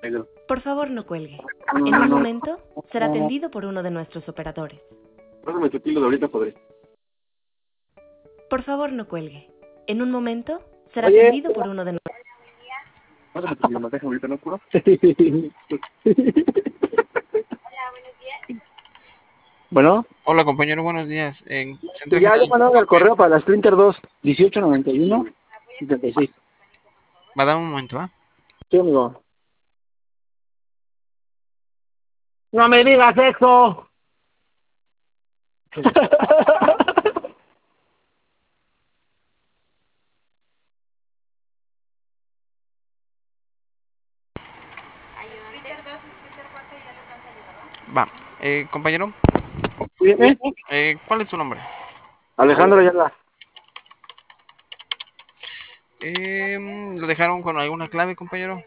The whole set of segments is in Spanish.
Por favor, no cuelgue. En un momento será atendido por uno de nuestros operadores. Pásame tu kilo de ahorita, podré. Por favor, no cuelgue. En un momento será Oye. atendido por uno de nuestros... Pásame tu kilo, manteca ahorita, ¿no, curo? Bueno. Hola, compañero, buenos días. En Centro Ya Digital, mandaron el correo para la Splinter 2, 1891, 76. va a dar un momento, ¿ah? Sí, amigo. ¡No me digas eso! Va. Compañero, Dime. ¿cuál es su nombre? Alejandro Ayala. ¿Lo dejaron con alguna clave, compañero?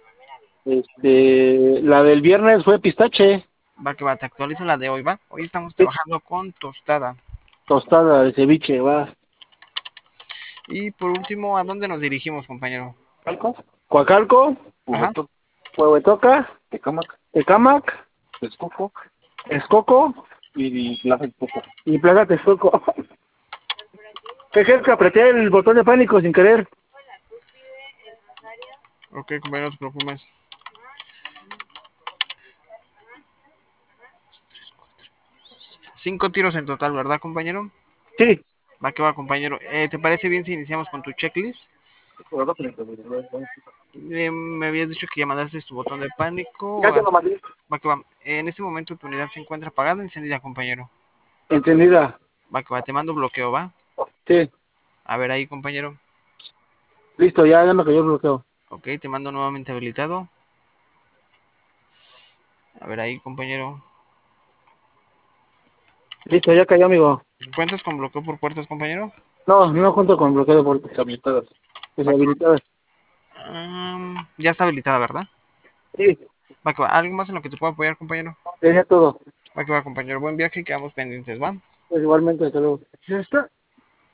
La del viernes fue pistache, Va que va, te actualizo la de hoy, ¿va? Hoy estamos trabajando con tostada. tostada de ceviche, va. Y por último, ¿a dónde nos dirigimos, compañero? Coacalco, Ajá. Huehuetoca, Tecamac, Escoco Escoco y Plaza Escoco. y Plaza Texcoco. ¿Qué crees que apreté el botón de pánico sin querer? Ok, compañero, no te preocupes. Cinco tiros en total, ¿verdad, compañero? Sí. Va que va, compañero. ¿Te parece bien si iniciamos con tu checklist? Me habías dicho que ya mandaste tu botón de pánico. Ya te lo mandé. Va que va. En este momento tu unidad se encuentra apagada o encendida, compañero. Entendida. Va que va, te mando bloqueo, ¿va? Sí. A ver ahí, compañero. Listo, ya me cayó el bloqueo. Ok, te mando nuevamente habilitado. A ver ahí, compañero. Listo, ya cayó, amigo. ¿Cuentas con bloqueo por puertas, compañero? No, no junto con bloqueo de puertas. Deshabilitadas. Ya está habilitada, ¿verdad? Sí, Va que va. ¿Algo más en lo que te puedo apoyar, compañero? tenía todo. Va que va, compañero. Buen viaje y quedamos pendientes, ¿va? Pues igualmente, hasta luego. ¿Ya está?